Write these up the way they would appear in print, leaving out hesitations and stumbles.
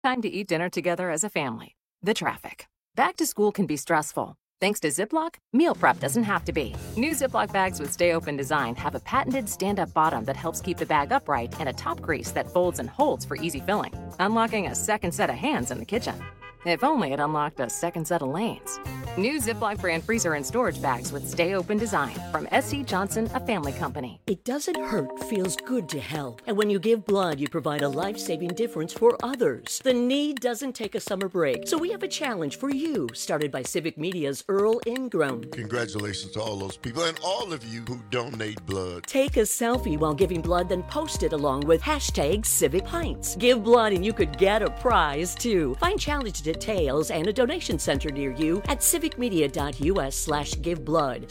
Time to eat dinner together as a family. The traffic. Back to school can be stressful. Thanks to Ziploc, meal prep doesn't have to be. New Ziploc bags with Stay Open design have a patented stand-up bottom that helps keep the bag upright and a top grease that folds and holds for easy filling, unlocking a second set of hands in the kitchen. If only it unlocked a second set of lanes. New Ziploc brand freezer and storage bags with Stay Open design from S.C. Johnson, a family company. It doesn't hurt, feels good to help. And when you give blood, you provide a life-saving difference for others. The need doesn't take a summer break. So we have a challenge for you, started by Civic Media's Earl Ingrown. Congratulations to all those people and all of you who donate blood. Take a selfie while giving blood, then post it along with hashtag Civic Pints. Give blood and you could get a prize, too. Find challenge details and a donation center near you at civicmedia.us/giveblood.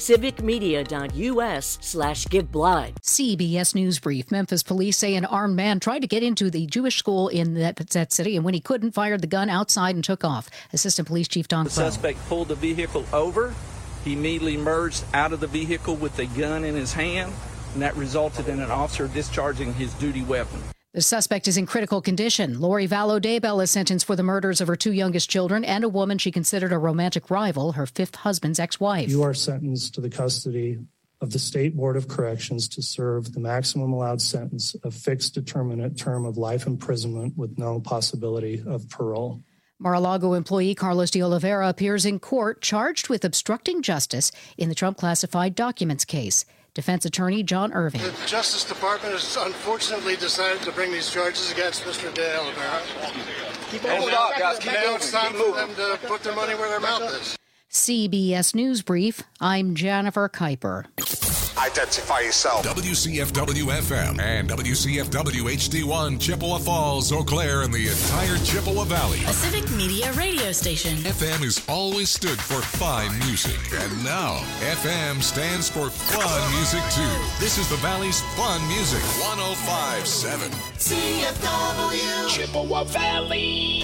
civicmedia.us/giveblood. CBS News Brief. Memphis police say an armed man tried to get into the Jewish school in that city, and when he couldn't, fired the gun outside and took off. Assistant Police Chief Don Crow. The suspect pulled the vehicle over. He immediately emerged out of the vehicle with a gun in his hand, and that resulted in an officer discharging his duty weapon. The suspect is in critical condition. Lori Vallow-Daybell is sentenced for the murders of her 2 youngest children and a woman she considered a romantic rival, her 5th husband's ex-wife. You are sentenced to the custody of the State Board of Corrections to serve the maximum allowed sentence of fixed determinate term of life imprisonment with no possibility of parole. Mar-a-Lago employee Carlos de Oliveira appears in court charged with obstructing justice in the Trump classified documents case. Defense attorney John Irving. The Justice Department has unfortunately decided to bring these charges against Mr. de Oliveira. Keep moving up, guys. Keep moving. It's time for them to put their money where their mouth is. CBS News Brief. I'm Jennifer Kuiper. Identify yourself. WCFW-FM and WCFW-HD1, Chippewa Falls, Eau Claire, and the entire Chippewa Valley. A Civic Media radio station. FM has always stood for fine music. And now, FM stands for fun music, too. This is the Valley's fun music. 105.7. CFW. Chippewa Valley.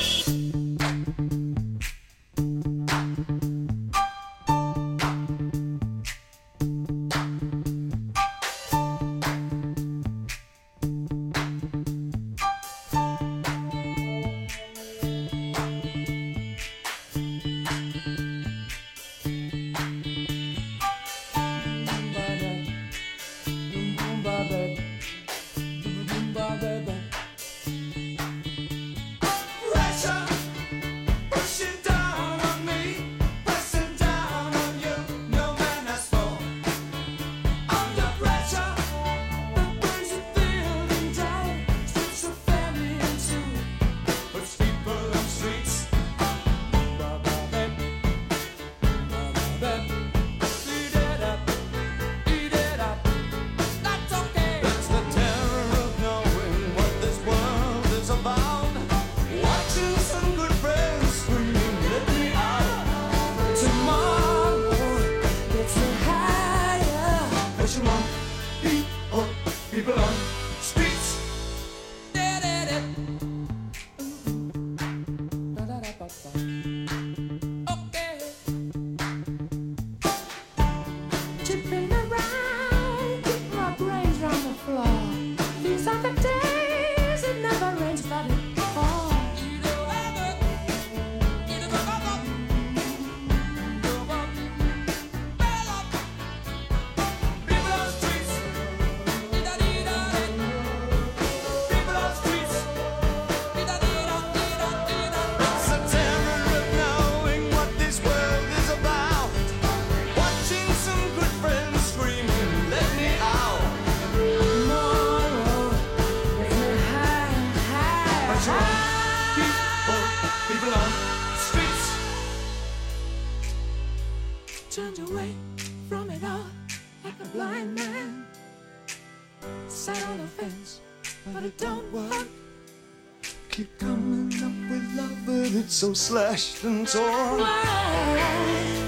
Turned away from it all like a blind man. Sat on the fence, but it don't work. Keep coming up with love, but it's so slashed and torn. Why?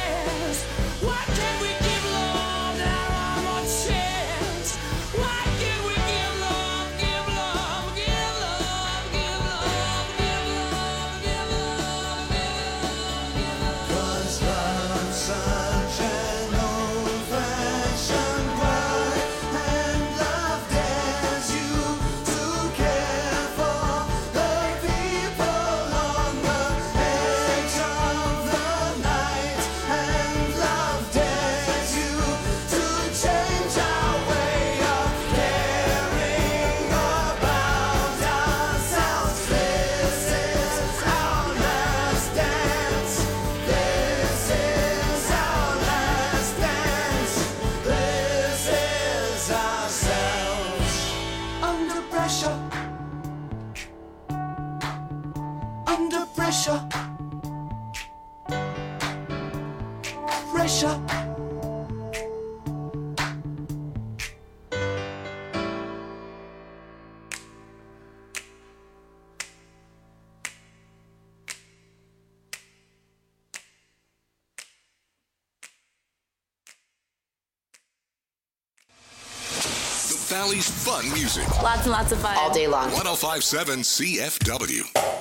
Why pressure. Pressure. Valley's fun music. Lots and lots of fun. All day long. 105.7 CFW.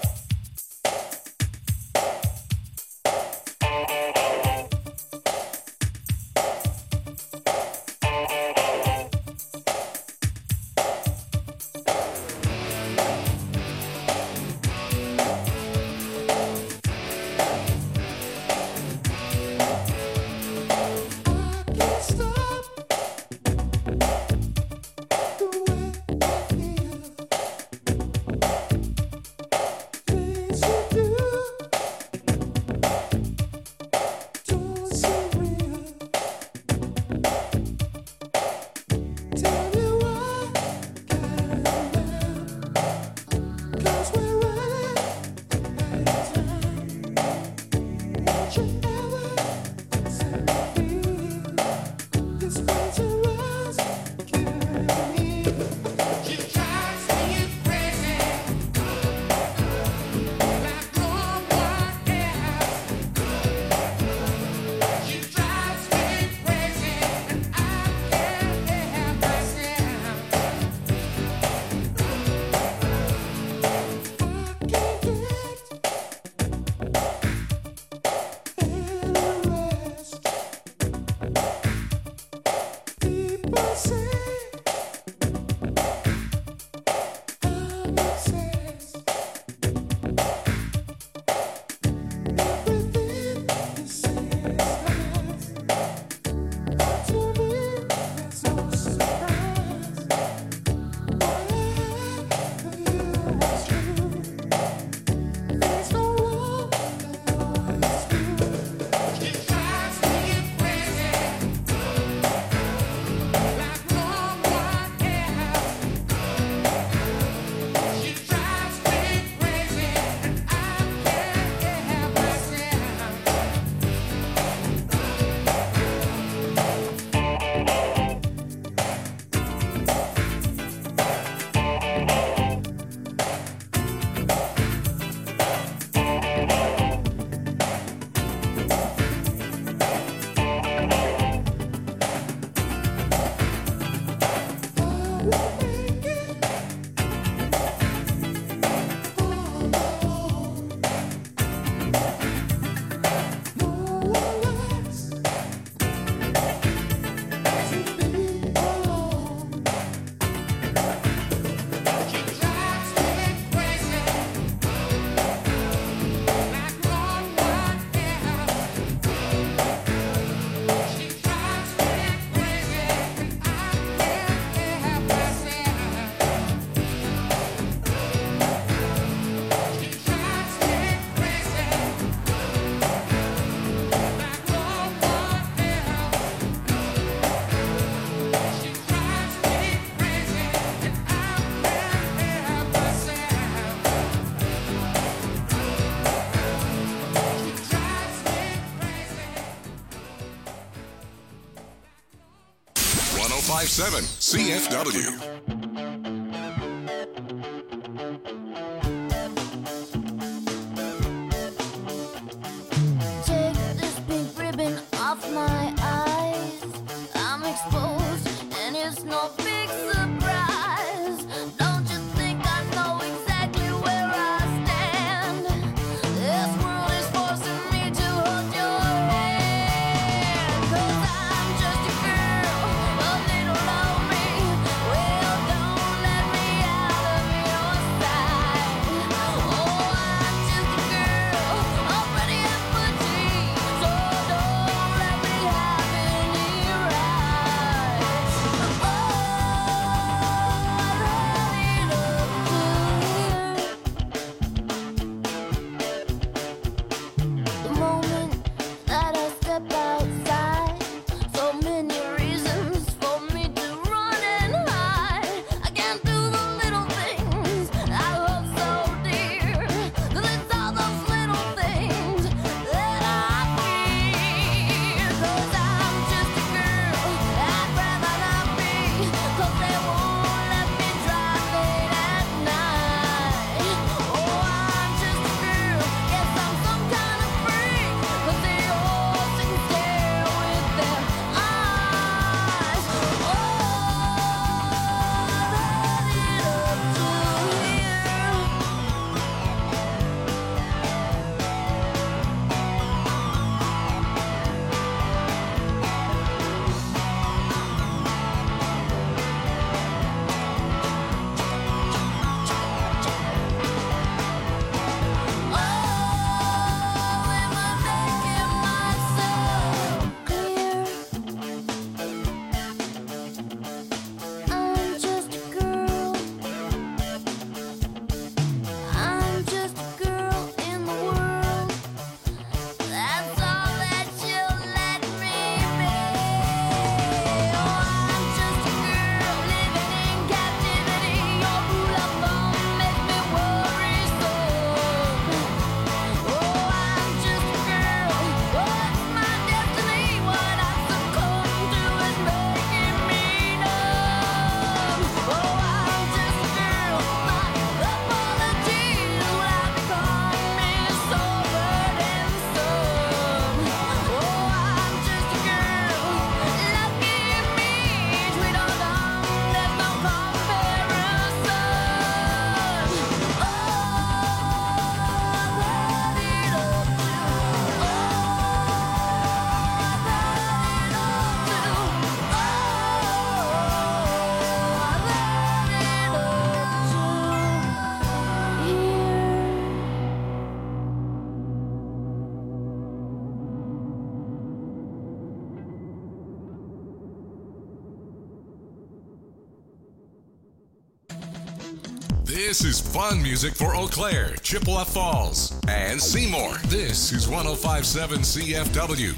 CFW. Well, This is fun music for Eau Claire, Chippewa Falls, and Seymour. This is 105.7 CFW.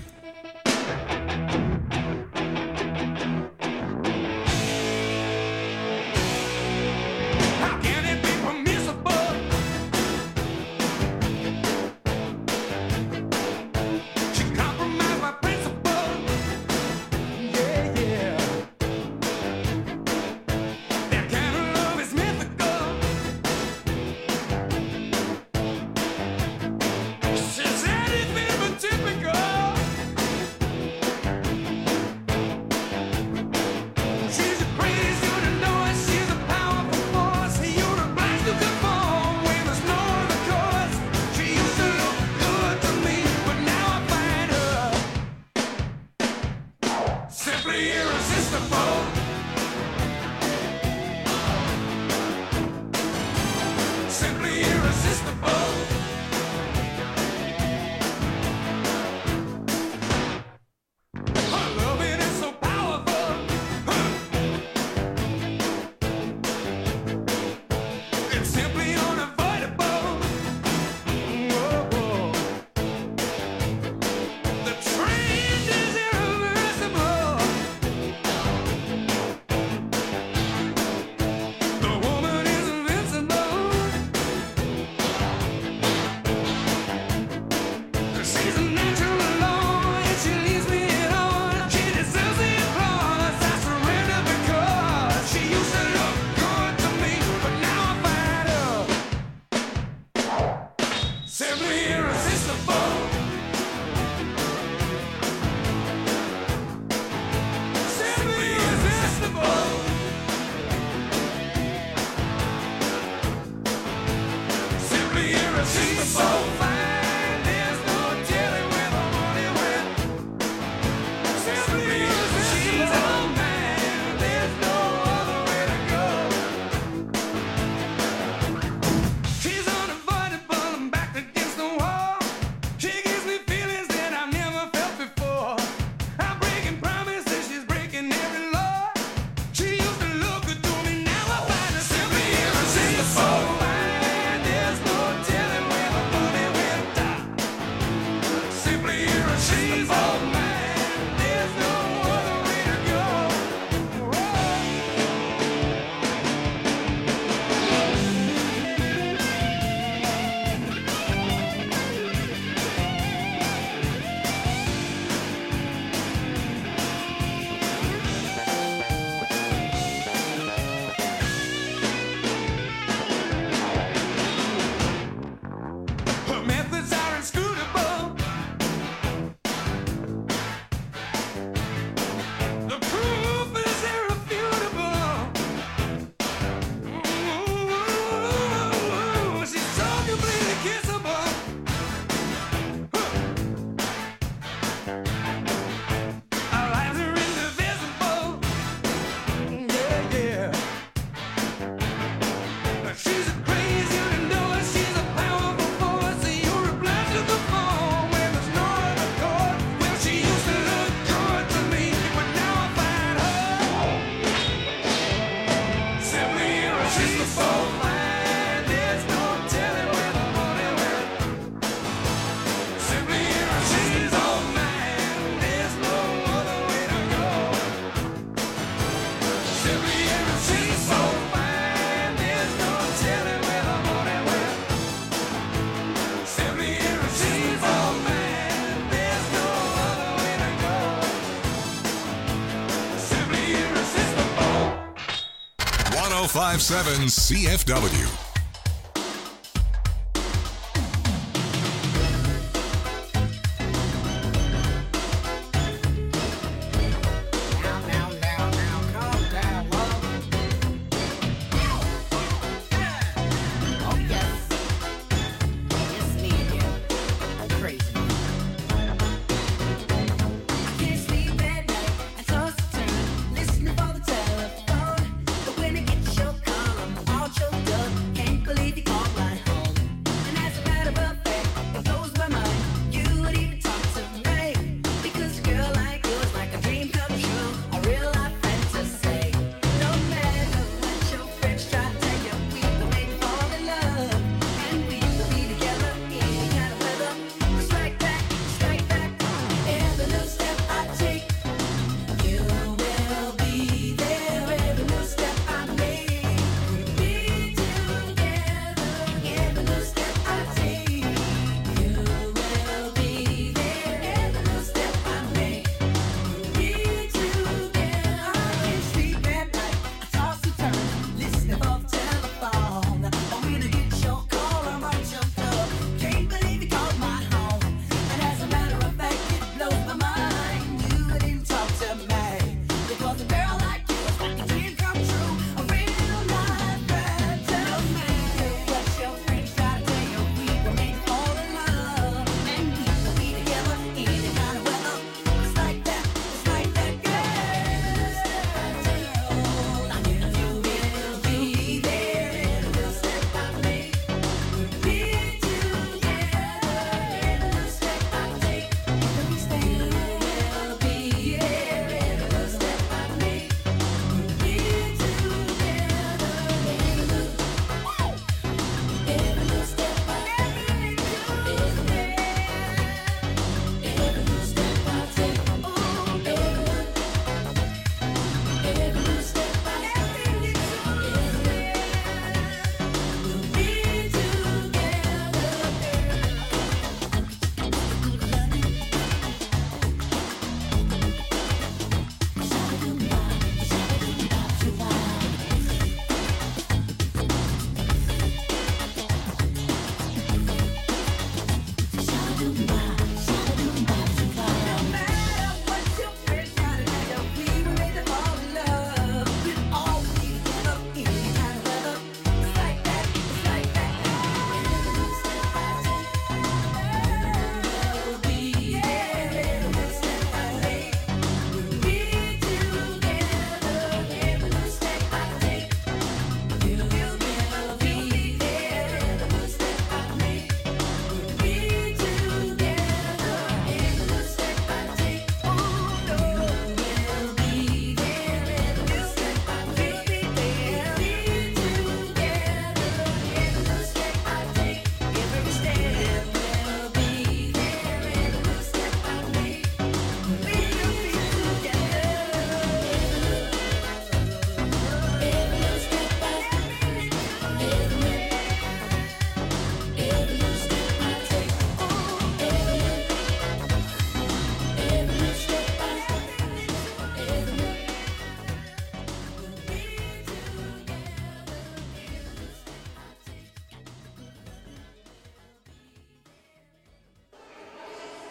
.105.7 CFW. Listen for the telephone, but when I get your call, I'm all choked up.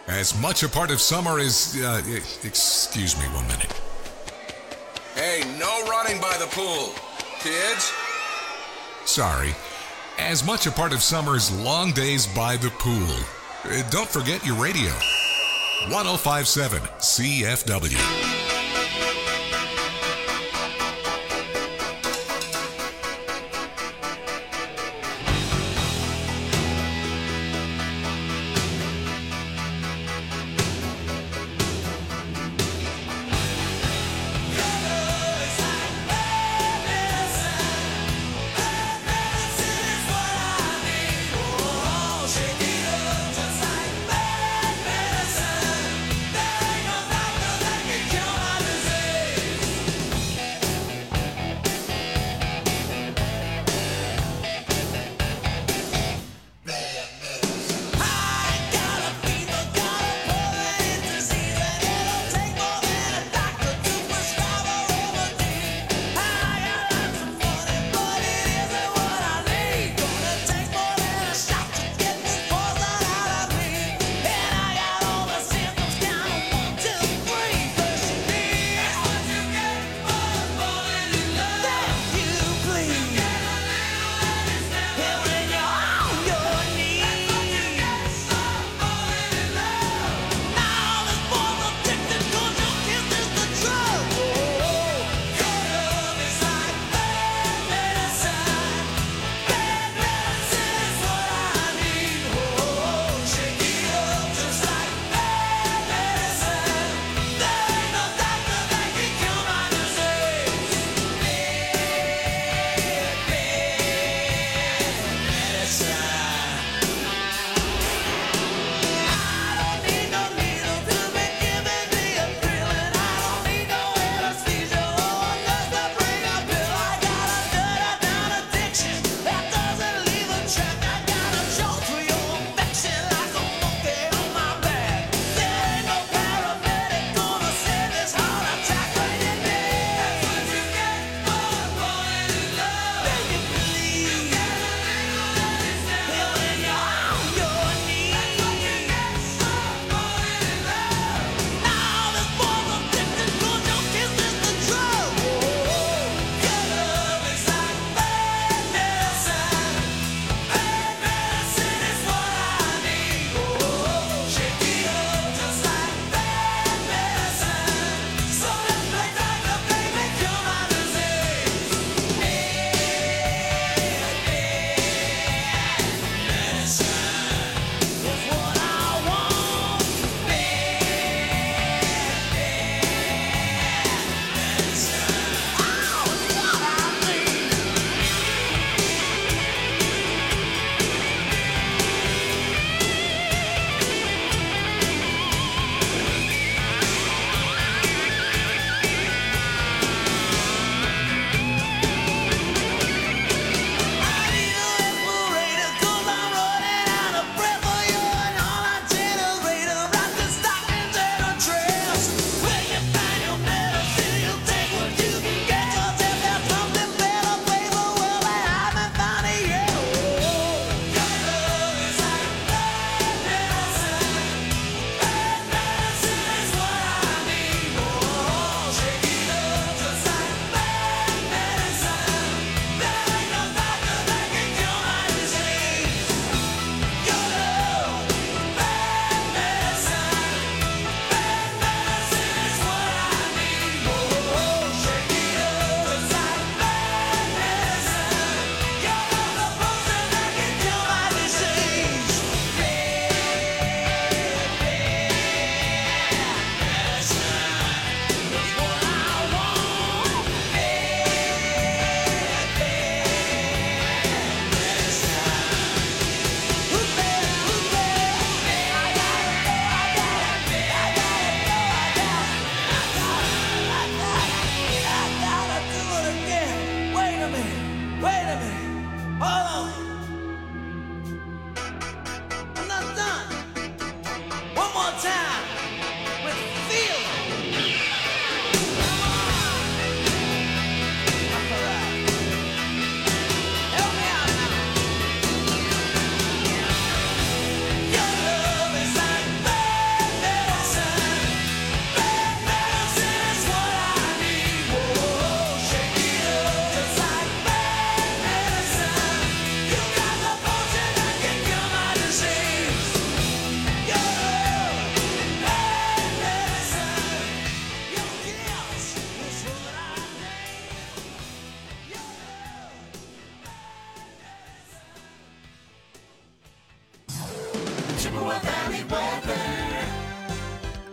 As much a part of summer as... excuse me 1 minute. Hey, no running by the pool. Kids? Sorry. As much a part of summer's long days by the pool. Don't forget your radio. 105.7 CFW.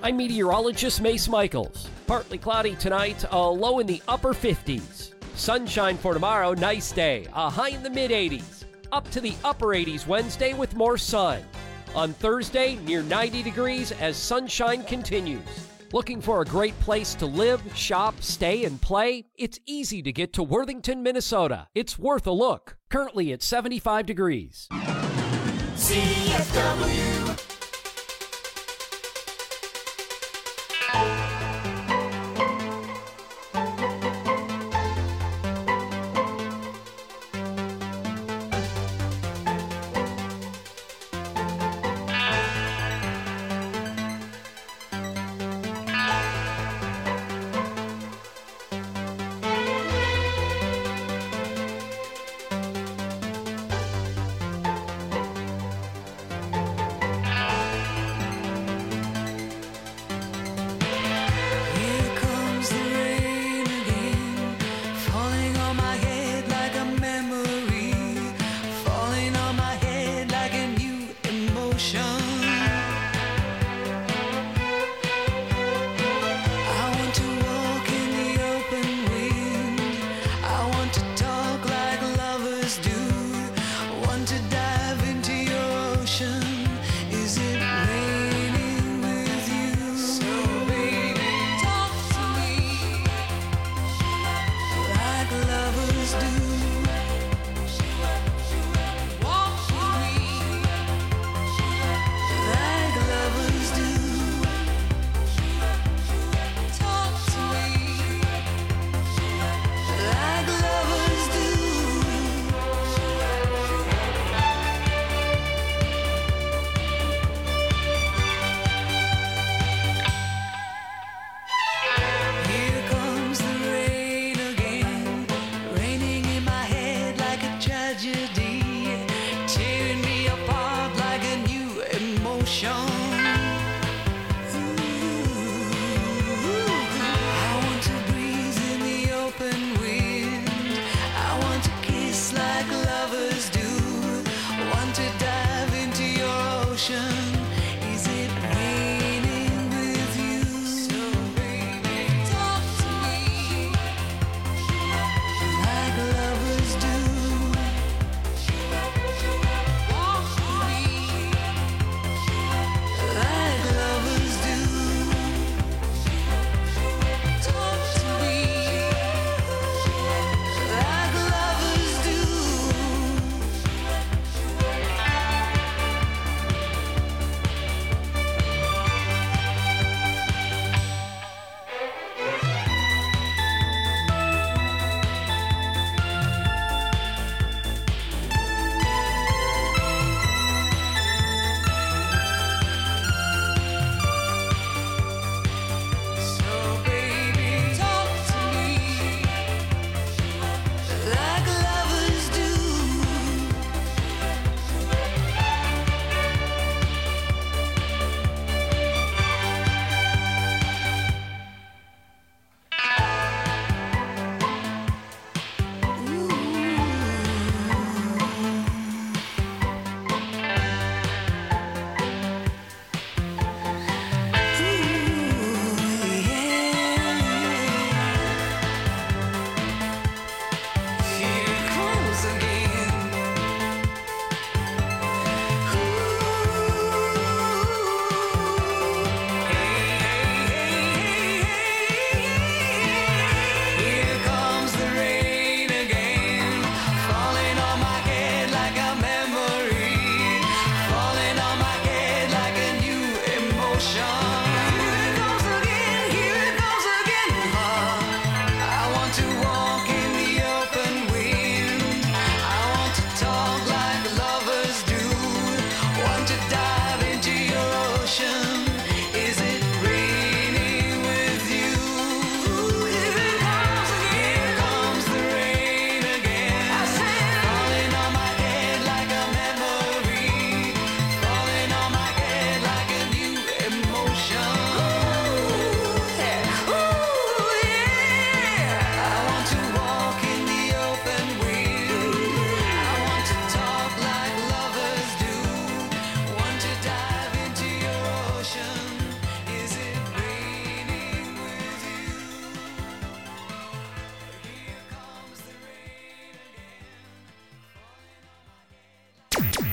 I'm meteorologist Mace Michaels. Partly cloudy tonight, a low in the upper 50s. Sunshine for tomorrow, nice day, a high in the mid-80s. Up to the upper 80s Wednesday with more sun. On Thursday, near 90 degrees as sunshine continues. Looking for a great place to live, shop, stay, and play? It's easy to get to Worthington, Minnesota. It's worth a look. Currently at 75 degrees. CFW.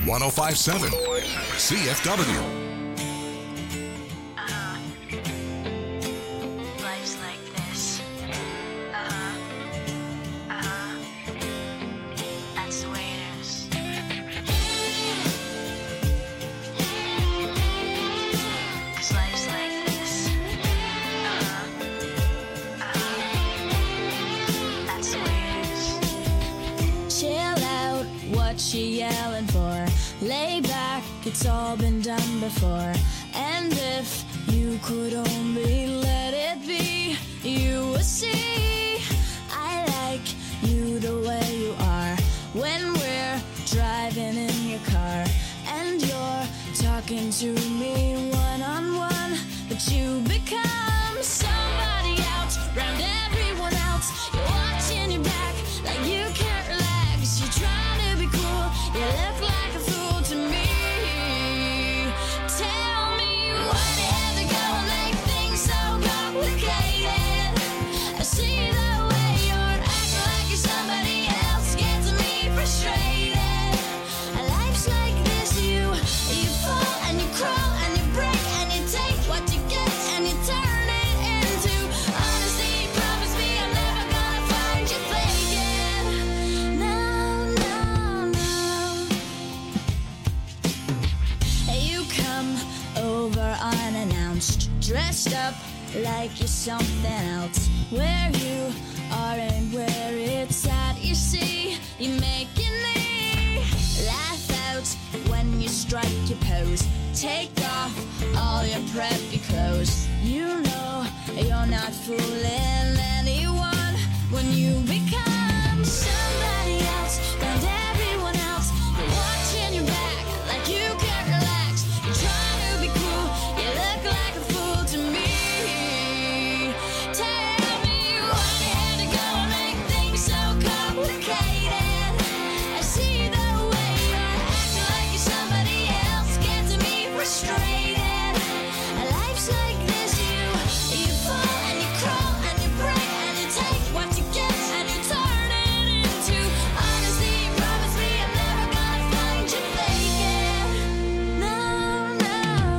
1057 CFW. Life's like this. That's the way it is. 'Cause life's like this. That's the way it is. Chill out, what you yelling for? Lay back, it's all been done before. And if you could only let it be, you would see I like you the way you are. When we're driving in your car and you're talking to me one-on-one, but you become somebody else, round everyone else. You're watching your back like you can't relax. You're trying to be cool, you look like a fool to me. Tell me why they have to go and make things so complicated. I see the way you're acting like you're somebody else, gets me frustrated. Life's like this, you fall and you crawl and you break and you take what you get and you turn it into honesty. Promise me I'm never gonna find you faking. No, no, no. You come over unannounced, dressed up like you're something else. Where you are and where it's at, you see, you're making me laugh out when you strike your pose. Take off all your preppy clothes. You know you're not fooling anyone when you become somebody else, round everyone else. You're watching your back like you can't relax. You're trying to be cool, you look like a fool to me. Tell me why you had to go and make things so complicated. I see the way you're acting like you're somebody else, gets me frustrated. Life's like this, you fall and you crawl and you break and you take what you get and you turn it into honesty. Promise me I'm never gonna find you faking. No, no,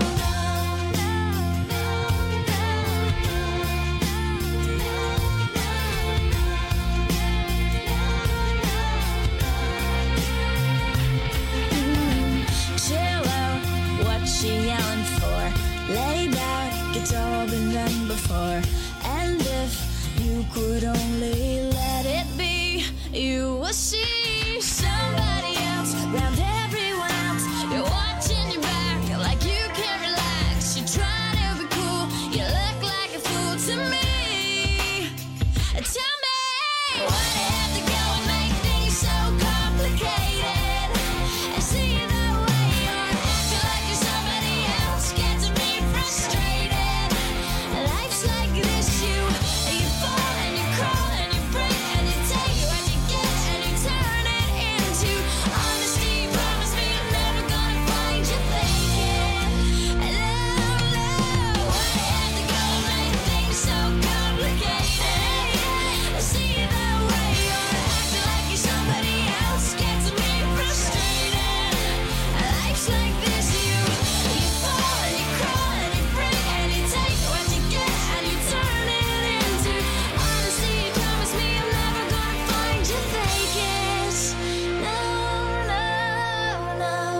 chill out, what you yelling for? Lay back, it's all been done before. And if you could only let it be, you will see somebody else, round everyone else. You're watching your back like you can't relax. You're trying to be cool, you look like a fool to me. Tell me why they have to go and make things so complicated. I see the way you're acting like you're somebody else, gets me frustrated. Life's like this, you fall and you crawl and you break and you take what you get and you turn it into honesty. Promise me I'm never gonna find you faking. No, no, why they have to go and make things so complicated? I see the way you're acting like you're somebody else, gets me frustrated. Life's like this, you fall and you crawl and you break and you take what you get and you turn it into honesty. Promise me I'm never gonna find you faking. No, no,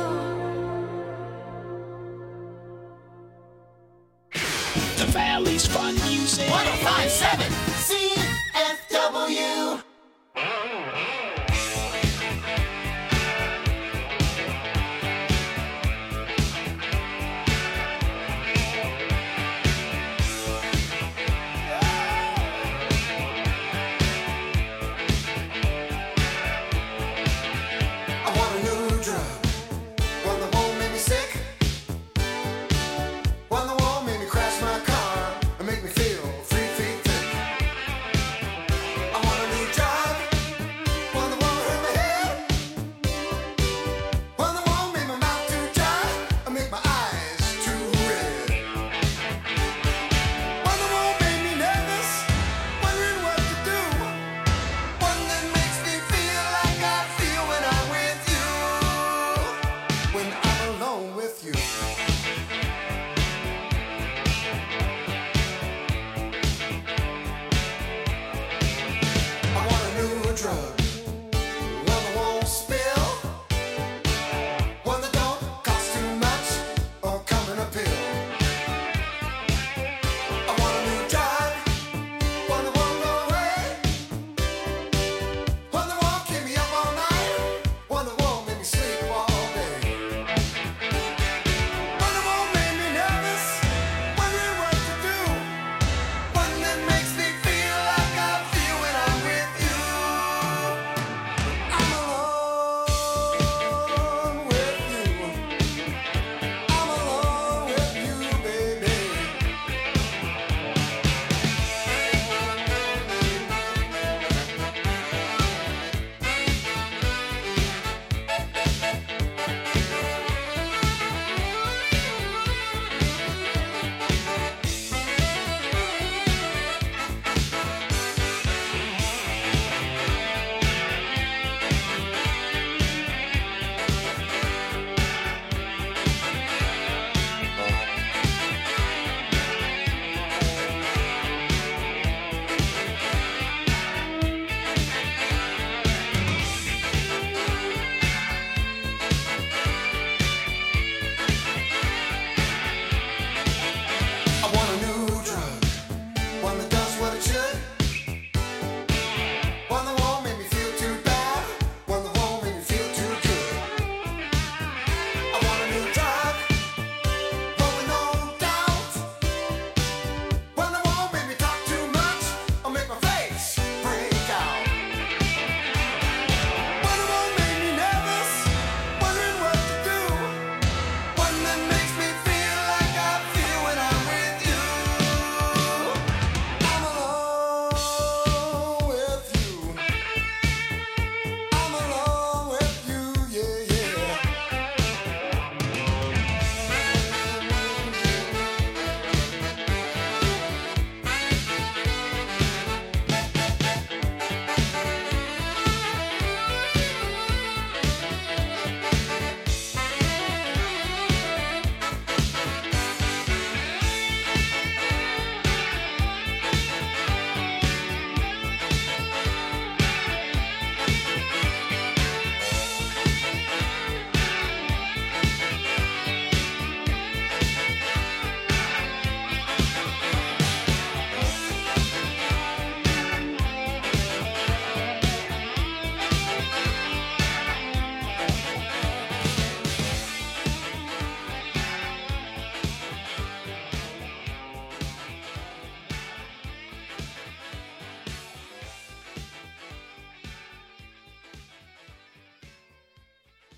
no. The Valley's Fun Music. 1057 CFW. I want a new drug. One that won't make me sick. One that won't make me crash my car and make me feel 3 feet thick.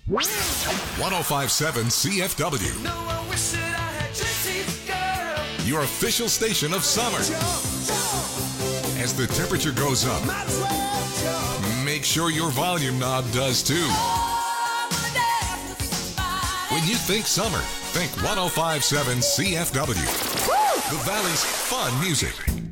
1057 CFW. No, I wish that I had your teeth, girl. Your official station of summer. As the temperature goes up, make sure your volume knob does too. When you think summer, think 1057 CFW. The Valley's fun music.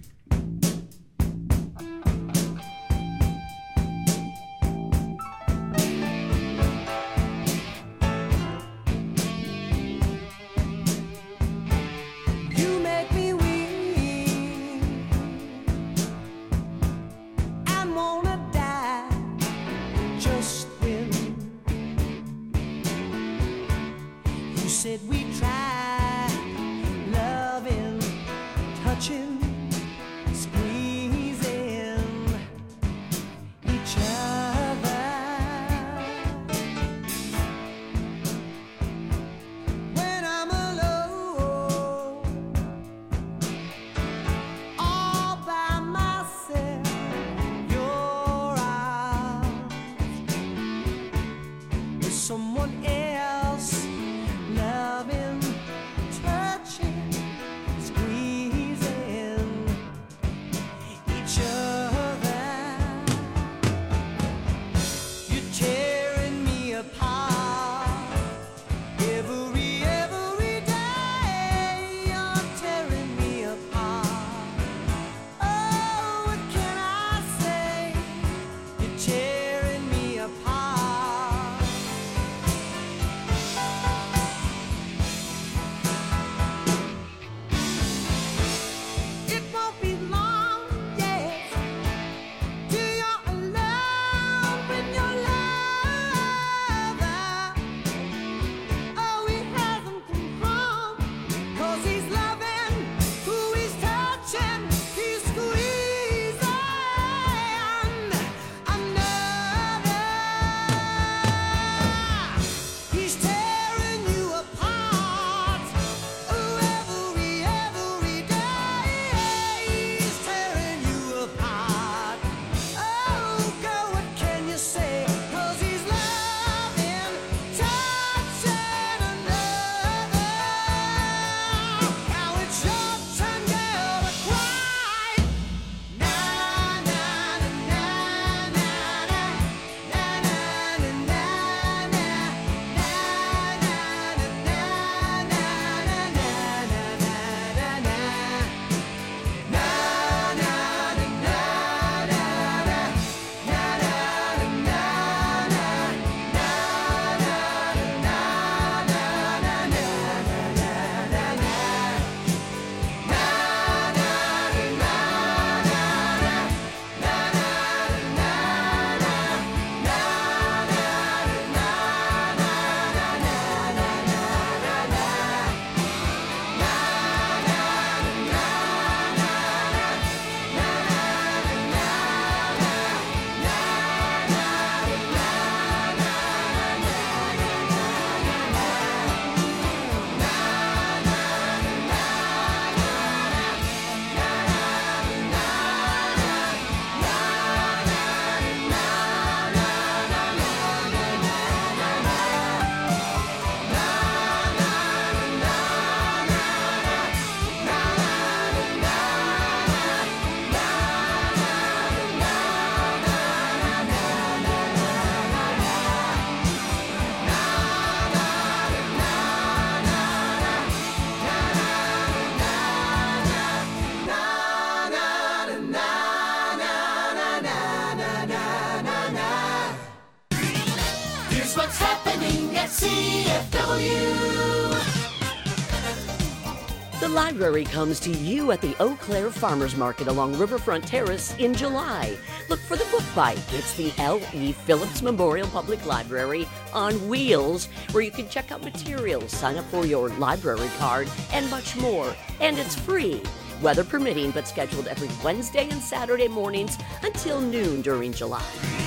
The library comes to you at the Eau Claire Farmers Market along Riverfront Terrace in July. Look for the Book Bite. It's the L.E. Phillips Memorial Public Library on wheels, where you can check out materials, sign up for your library card, and much more. And it's free, weather permitting, but scheduled every Wednesday and Saturday mornings until noon during July.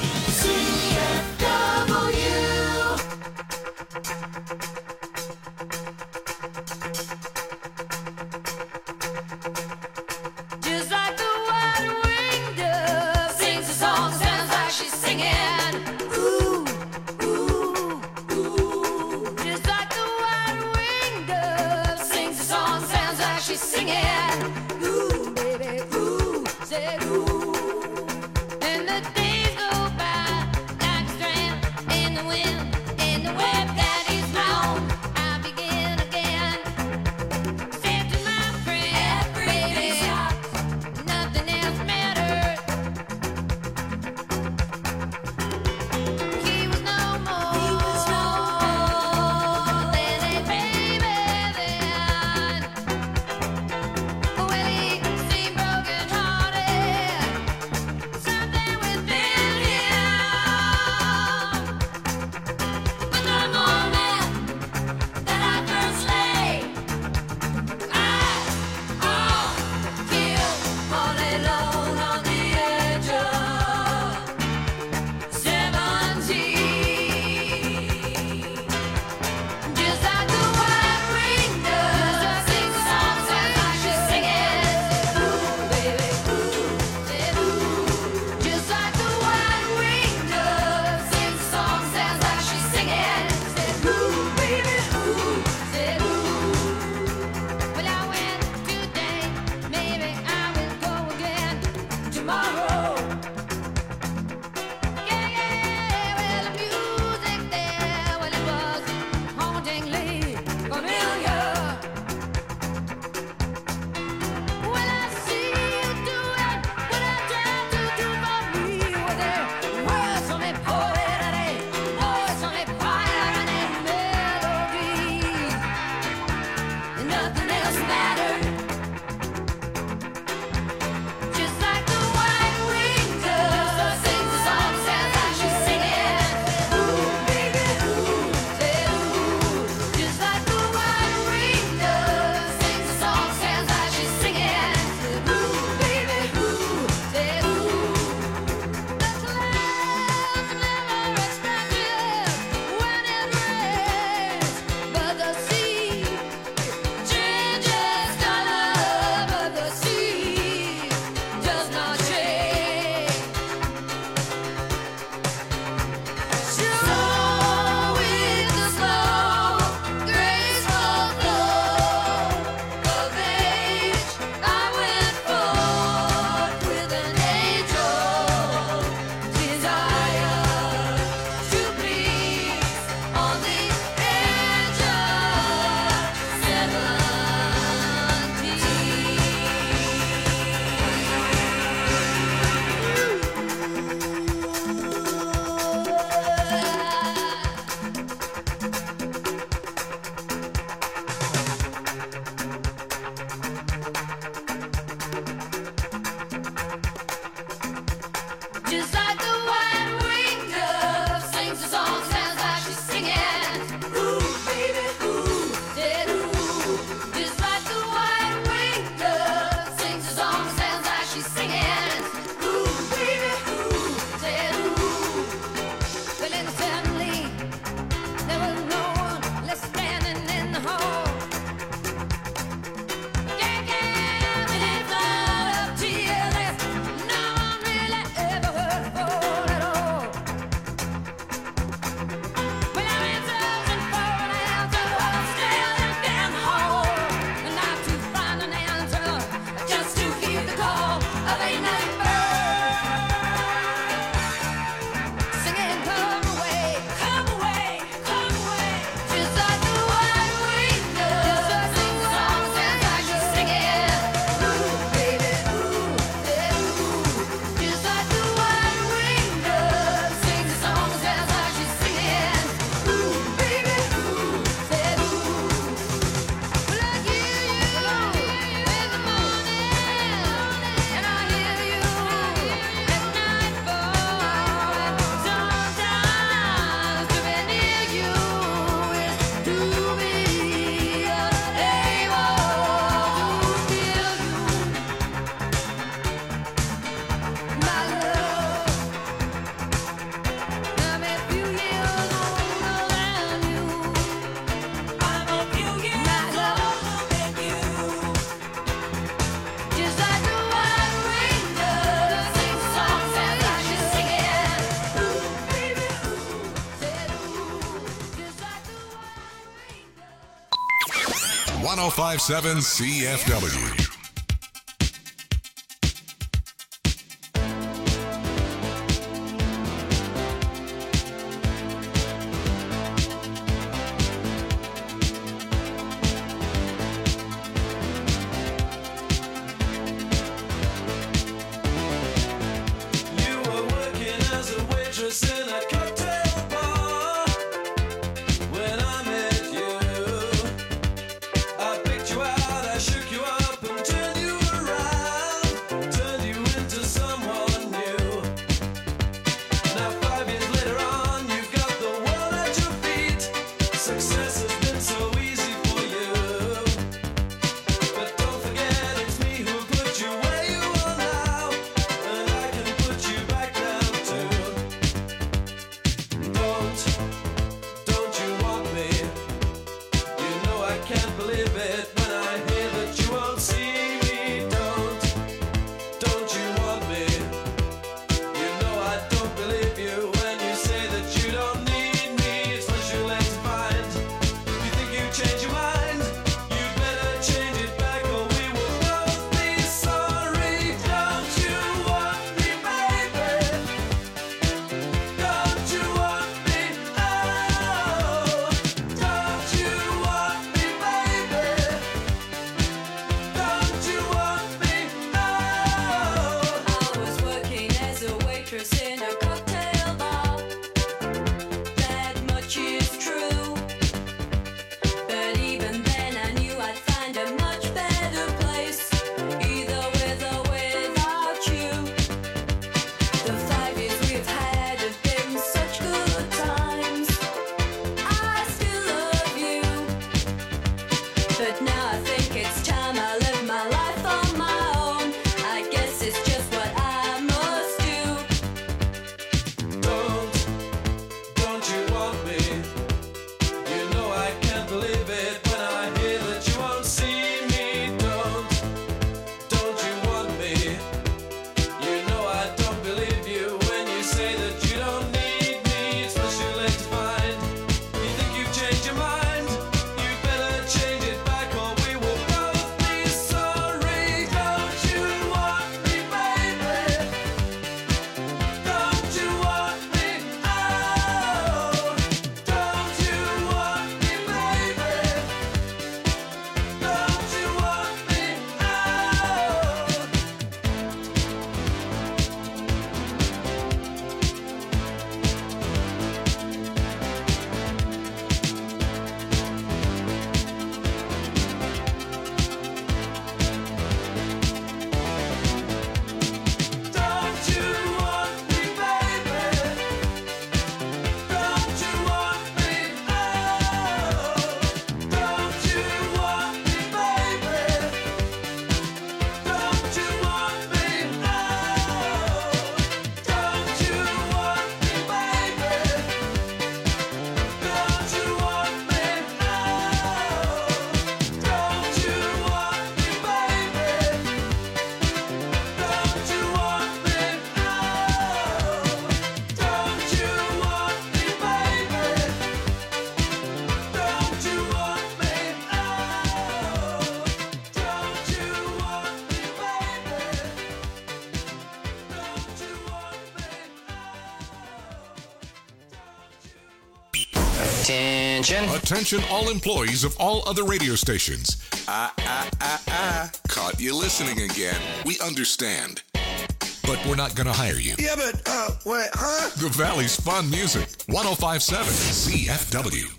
CFW. singing. Ooh, baby, ooh, say ooh. And the days go by like a strand in the wind, in the web that is wrong. I begin again. Said to my friend, baby, nothing else matters. He was no more than a baby then. 1057 CFW. Attention all employees of all other radio stations. Caught you listening again. We understand. But we're not going to hire you. Yeah, but, wait, huh? The Valley's fun music. 1057 CFW.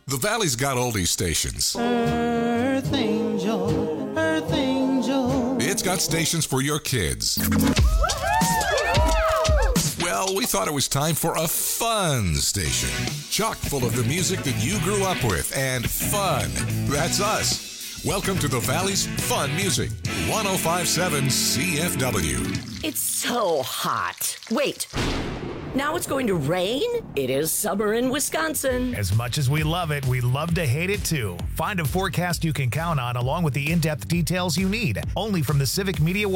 The Valley's got oldie stations. Earth Angel, Earth Angel. It's got stations for your kids. Well, we thought it was time for a fun station. Chock full of the music that you grew up with and fun. That's us. Welcome to the Valley's Fun Music. 105.7 CFW. It's so hot. Wait. Now it's going to rain? It is summer in Wisconsin. As much as we love it, we love to hate it too. Find a forecast you can count on along with the in-depth details you need. Only from the Civic Media